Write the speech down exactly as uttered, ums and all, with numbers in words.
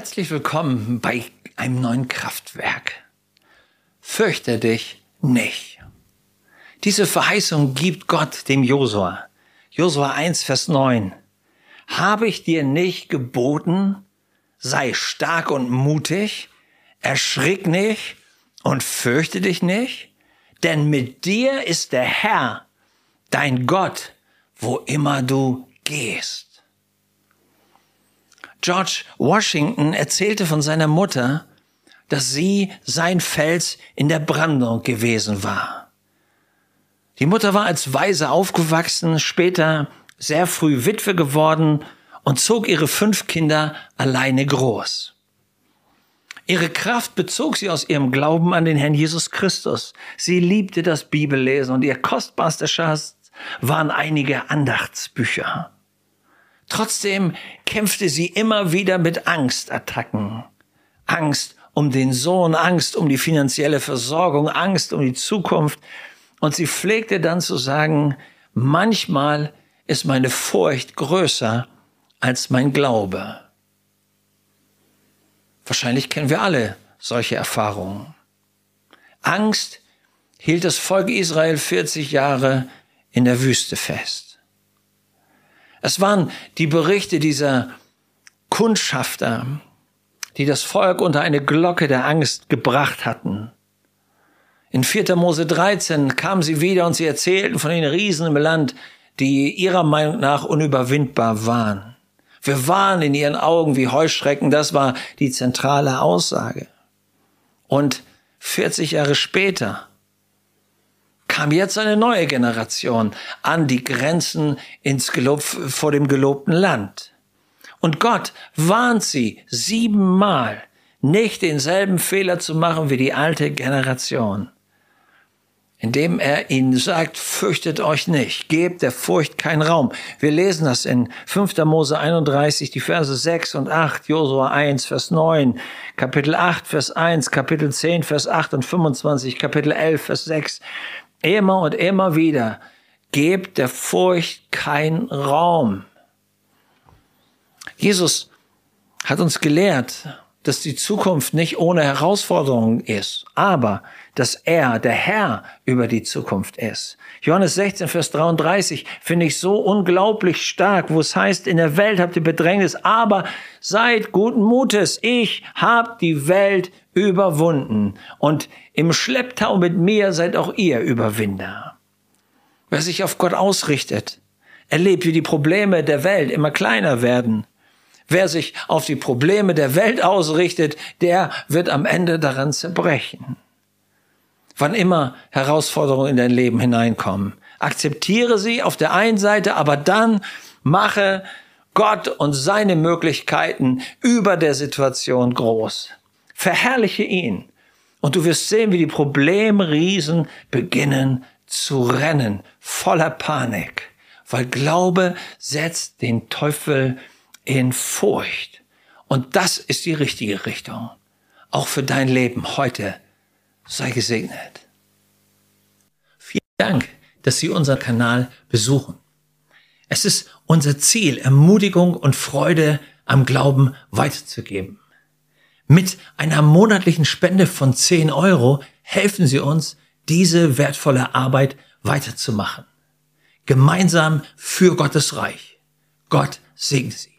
Herzlich willkommen bei einem neuen Kraftwerk. Fürchte dich nicht. Diese Verheißung gibt Gott dem Josua. Josua eins, Vers neun. Habe ich dir nicht geboten, sei stark und mutig, erschrick nicht und fürchte dich nicht, denn mit dir ist der Herr, dein Gott, wo immer du gehst. George Washington erzählte von seiner Mutter, dass sie sein Fels in der Brandung gewesen war. Die Mutter war als Waise aufgewachsen, später sehr früh Witwe geworden und zog ihre fünf Kinder alleine groß. Ihre Kraft bezog sie aus ihrem Glauben an den Herrn Jesus Christus. Sie liebte das Bibellesen und ihr kostbarster Schatz waren einige Andachtsbücher. Trotzdem kämpfte sie immer wieder mit Angstattacken. Angst um den Sohn, Angst um die finanzielle Versorgung, Angst um die Zukunft. Und sie pflegte dann zu sagen, manchmal ist meine Furcht größer als mein Glaube. Wahrscheinlich kennen wir alle solche Erfahrungen. Angst hielt das Volk Israel vierzig Jahre in der Wüste fest. Es waren die Berichte dieser Kundschafter, die das Volk unter eine Glocke der Angst gebracht hatten. In vierter Mose dreizehn kamen sie wieder und sie erzählten von den Riesen im Land, die ihrer Meinung nach unüberwindbar waren. Wir waren in ihren Augen wie Heuschrecken, das war die zentrale Aussage. Und vierzig Jahre später kam jetzt eine neue Generation an die Grenzen ins Gelob, vor dem gelobten Land. Und Gott warnt sie siebenmal, nicht denselben Fehler zu machen wie die alte Generation, indem er ihnen sagt, fürchtet euch nicht, gebt der Furcht keinen Raum. Wir lesen das in fünfter Mose einunddreißig, die Verse sechs und acht, Josua eins, Vers neun, Kapitel acht, Vers eins, Kapitel zehn, Vers acht und fünfundzwanzig, Kapitel elf, Vers sechs. Immer und immer wieder, gebt der Furcht keinen Raum. Jesus hat uns gelehrt, dass die Zukunft nicht ohne Herausforderungen ist, aber dass er, der Herr, über die Zukunft ist. Johannes sechzehn, Vers dreiunddreißig finde ich so unglaublich stark, wo es heißt, in der Welt habt ihr Bedrängnis, aber seid guten Mutes, ich habe die Welt überwunden und im Schlepptau mit mir seid auch ihr Überwinder. Wer sich auf Gott ausrichtet, erlebt, wie die Probleme der Welt immer kleiner werden. Wer sich auf die Probleme der Welt ausrichtet, der wird am Ende daran zerbrechen. Wann immer Herausforderungen in dein Leben hineinkommen, akzeptiere sie auf der einen Seite, aber dann mache Gott und seine Möglichkeiten über der Situation groß. Verherrliche ihn und du wirst sehen, wie die Problemriesen beginnen zu rennen, voller Panik, weil Glaube setzt den Teufel in Furcht. Und das ist die richtige Richtung. Auch für dein Leben heute. Sei gesegnet. Vielen Dank, dass Sie unseren Kanal besuchen. Es ist unser Ziel, Ermutigung und Freude am Glauben weiterzugeben. Mit einer monatlichen Spende von zehn Euro helfen Sie uns, diese wertvolle Arbeit weiterzumachen. Gemeinsam für Gottes Reich. Gott segne Sie.